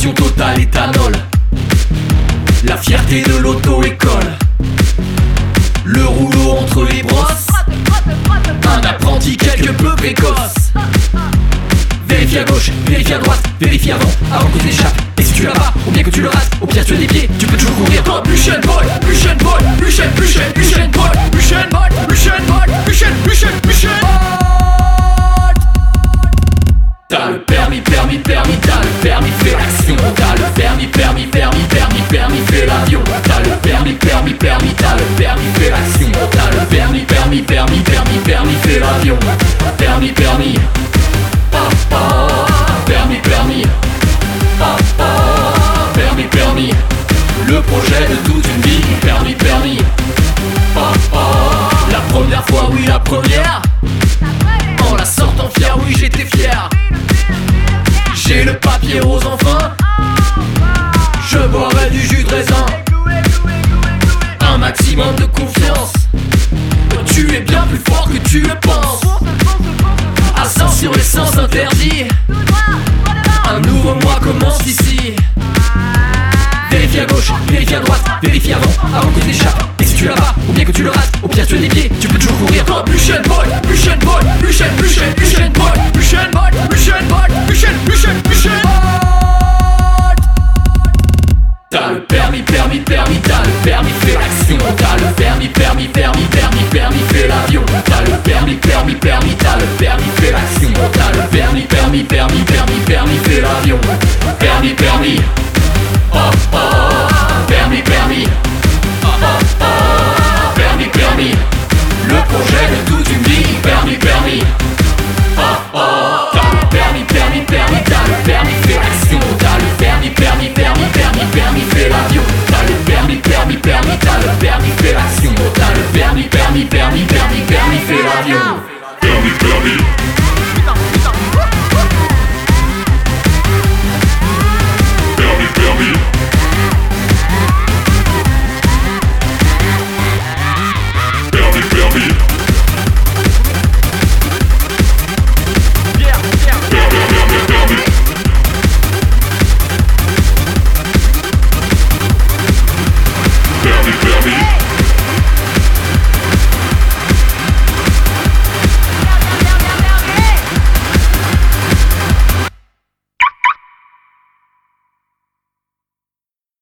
traction totale éthanol. La fierté de l'auto-école. Le rouleau entre les brosses. Un apprenti quelque peu précoce. Vérifie à gauche, vérifie à droite, vérifie avant que tu t'échappes. Et si tu l'as pas, ou bien que tu le rates, ou bien tu as des pieds, tu peux toujours courir. Comme Usain Bolt, Usain Bolt, Usain Bolt, Usain Bolt, Usain Bolt, Usain Bolt, Usain Bolt. T'as le permis, t'as le permis, fais l'action. T'as le permis, fais l'avion. T'as le permis, t'as le permis, fais l'action. T'as le permis, fais l'avion. Permis, permis, le projet de toute une vie. Permis, la première fois, oui la première. En la sortant fier, oui j'étais fier. J'ai le papier rose enfin. Je boirai du jus de raisin. Un maximum de confiance. Tu es bien plus fort que tu le penses. Ascend sur les sens interdits. Un nouveau mois commence ici. Vérifie à gauche, vérifie à droite, vérifie avant que tu t'échappes. Et si tu l'as pas, ou bien que tu le rates, ou bien tu as des pieds, tu peux toujours courir. Comme Usain Bolt, Usain Bolt, Usain Bolt, Usain Bolt, Usain Bolt, Usain Bolt, Usain Bolt. T'as le permis, t'as le permis, fais l'action. T'as le permis, fais l'avion. T'as le permis, t'as le permis, fais l'action. T'as le permis, fais l'avion. Permis,